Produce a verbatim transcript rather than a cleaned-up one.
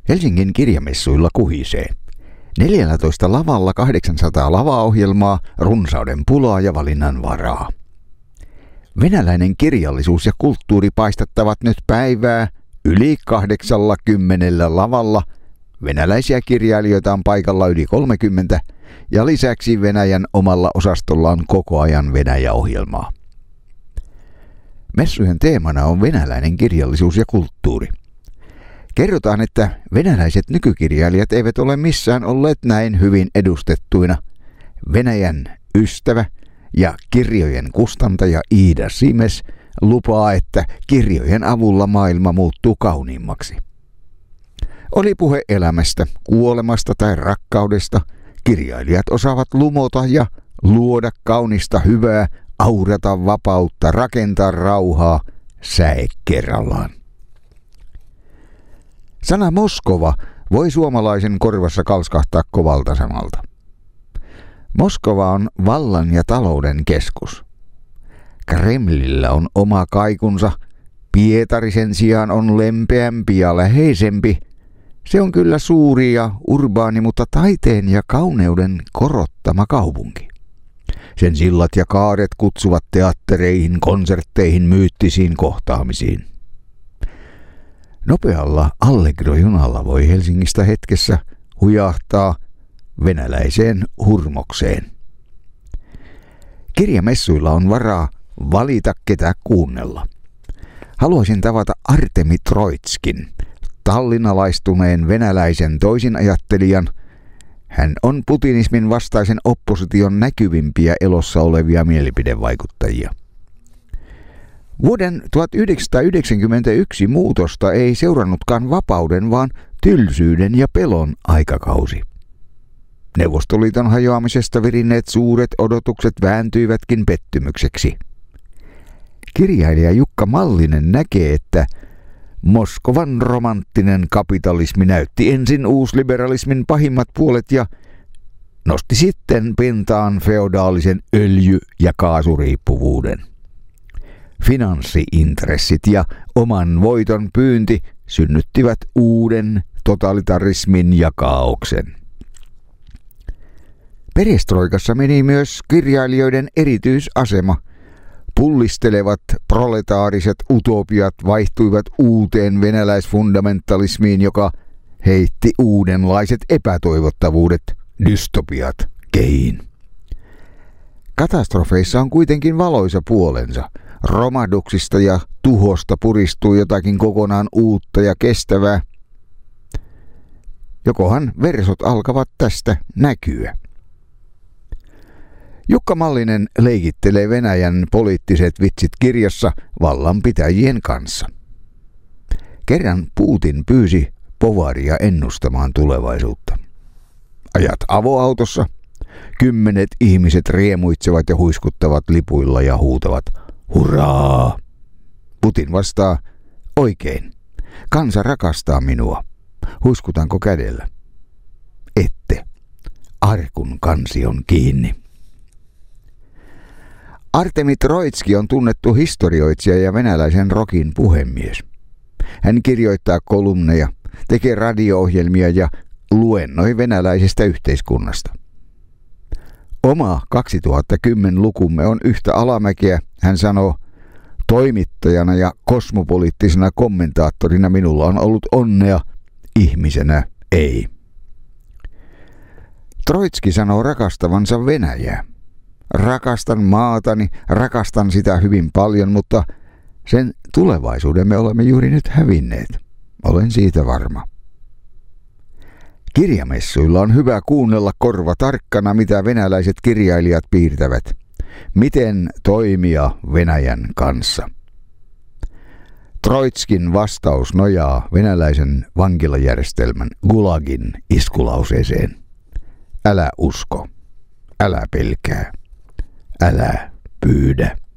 Helsingin kirjamessuilla kuhisee. neljätoista lavalla kahdeksansataa lavaohjelmaa, runsauden pulaa ja valinnan varaa. Venäläinen kirjallisuus ja kulttuuri paistattavat nyt päivää yli kahdeksallakymmenellä lavalla. Venäläisiä kirjailijoita on paikalla yli kolmekymmentä ja lisäksi Venäjän omalla osastolla on koko ajan Venäjä-ohjelmaa. Messujen teemana on venäläinen kirjallisuus ja kulttuuri. Kerrotaan, että venäläiset nykykirjailijat eivät ole missään olleet näin hyvin edustettuina. Venäjän ystävä ja kirjojen kustantaja Iida Simes lupaa, että kirjojen avulla maailma muuttuu kauniimmaksi. Oli puhe elämästä, kuolemasta tai rakkaudesta, kirjailijat osaavat lumota ja luoda kaunista hyvää, aurata vapautta, rakentaa rauhaa, säe kerrallaan. Sana Moskova voi suomalaisen korvassa kalskahtaa kovalta sanalta. Moskova on vallan ja talouden keskus. Kremlillä on oma kaikunsa, Pietari sen sijaan on lempeämpi ja läheisempi. Se on kyllä suuri ja urbaani, mutta taiteen ja kauneuden korottama kaupunki. Sen sillat ja kaaret kutsuvat teattereihin, konsertteihin, myyttisiin kohtaamisiin. Nopealla Allegro-junalla voi Helsingistä hetkessä hujahtaa venäläiseen hurmokseen. Kirjamessuilla on varaa valita ketä kuunnella. Haluaisin tavata Artemi Troitskin, tallinnalaistuneen venäläisen toisinajattelijan. Hän on putinismin vastaisen opposition näkyvimpiä elossa olevia mielipidevaikuttajia. Vuoden tuhatyhdeksänsataayhdeksänkymmentäyksi muutosta ei seurannutkaan vapauden, vaan tylsyyden ja pelon aikakausi. Neuvostoliiton hajoamisesta virinneet suuret odotukset vääntyivätkin pettymykseksi. Kirjailija Jukka Mallinen näkee, että Moskovan romanttinen kapitalismi näytti ensin uusliberalismin pahimmat puolet ja nosti sitten pintaan feodaalisen öljy- ja kaasuriippuvuuden. Finanssiintressit ja oman voiton pyynti synnyttivät uuden totalitarismin ja kaaoksen. Perestroikassa meni myös kirjailijoiden erityisasema. Pullistelevat proletaariset utopiat vaihtuivat uuteen venäläisfundamentalismiin, joka heitti uudenlaiset epätoivottavuudet, dystopiat, kehiin. Katastrofeissa on kuitenkin valoisa puolensa. Romahduksista ja tuhosta puristuu jotakin kokonaan uutta ja kestävää. Jokohan versot alkavat tästä näkyä. Jukka Mallinen leikittelee Venäjän poliittiset vitsit kirjassa vallanpitäjien kanssa. Kerran Putin pyysi Povaria ennustamaan tulevaisuutta. Ajat avoautossa. Kymmenet ihmiset riemuitsevat ja huiskuttavat lipuilla ja huutavat hurraa. Putin vastaa, oikein. Kansa rakastaa minua. Huiskutanko kädellä? Ette. Arkun kansi on kiinni. Artemi Troitski on tunnettu historioitsija ja venäläisen rokin puhemies. Hän kirjoittaa kolumneja, tekee radio-ohjelmia ja luennoi venäläisestä yhteiskunnasta. Oma kaksituhattakymmenen lukumme on yhtä alamäkeä, hän sanoo, toimittajana ja kosmopoliittisena kommentaattorina minulla on ollut onnea, ihmisenä ei. Troitski sanoo rakastavansa Venäjää. Rakastan maatani, rakastan sitä hyvin paljon, mutta sen tulevaisuuden me olemme juuri nyt hävinneet. Olen siitä varma. Kirjamessuilla on hyvä kuunnella korva tarkkana, mitä venäläiset kirjailijat piirtävät. Miten toimia Venäjän kanssa? Troitskin vastaus nojaa venäläisen vankilajärjestelmän Gulagin iskulauseeseen. Älä usko, älä pelkää, älä pyydä.